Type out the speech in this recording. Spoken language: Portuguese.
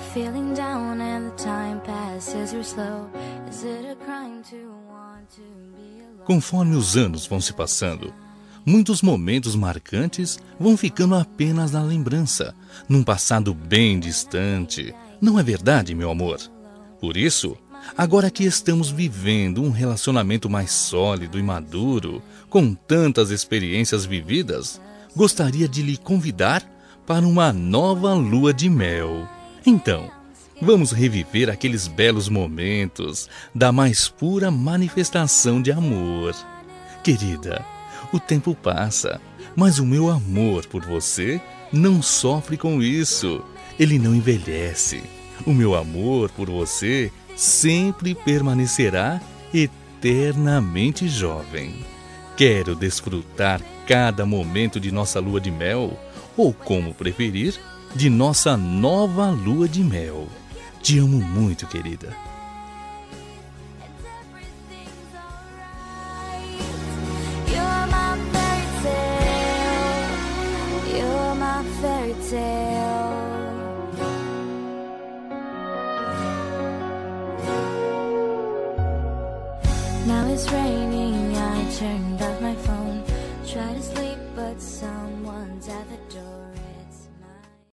feeling down and the time passes real slow? Is it a crime to want to be alone? Conforme os anos vão se passando, muitos momentos marcantes vão ficando apenas na lembrança, num passado bem distante. Não é verdade, meu amor? Por isso, agora que estamos vivendo um relacionamento mais sólido e maduro, com tantas experiências vividas, gostaria de lhe convidar para uma nova lua de mel. Então, vamos reviver aqueles belos momentos da mais pura manifestação de amor. Querida, o tempo passa, mas o meu amor por você não sofre com isso. Ele não envelhece. O meu amor por você sempre permanecerá eternamente jovem. Quero desfrutar cada momento de nossa lua de mel, ou como preferir, de nossa nova lua de mel. Te amo muito, querida. You're my fairy tale. You're my fairy tale. Now it's raining, I turned off my phone. Try to sleep, but someone's at the door.